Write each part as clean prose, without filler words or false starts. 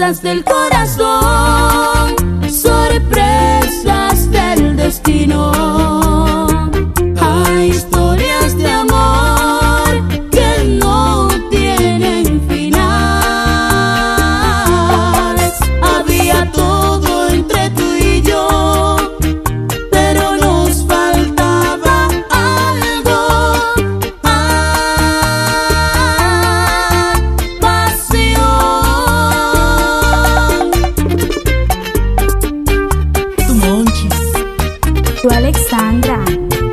cosas del corazón, sorpresas del destino. Hay historias de amor que no tienen final. Había todo entre tú y yo, pero nos faltaba algo. Tu Monchis, Tu Alexandra.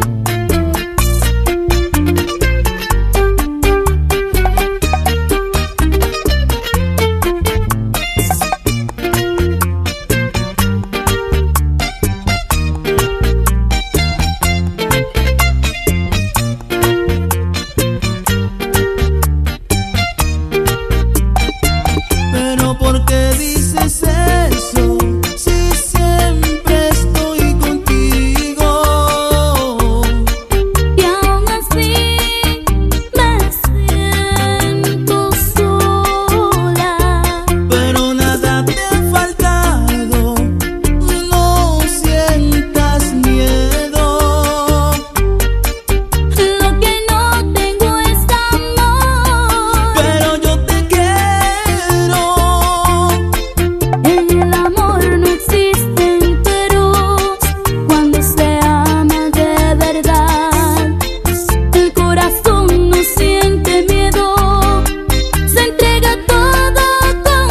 pero ¿por qué dices eso? Si siempre estoy contigo. Y aún así me siento sola. Pero nada te ha faltado, no sientas miedo. Lo que no tengo es amor. Pero yo te quiero. En el amor no existen peros cuando se ama de verdad. El corazón no siente miedo, se entrega todo con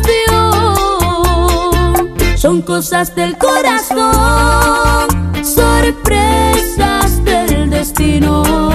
pasión. Son cosas del corazón, sorpresas del destino.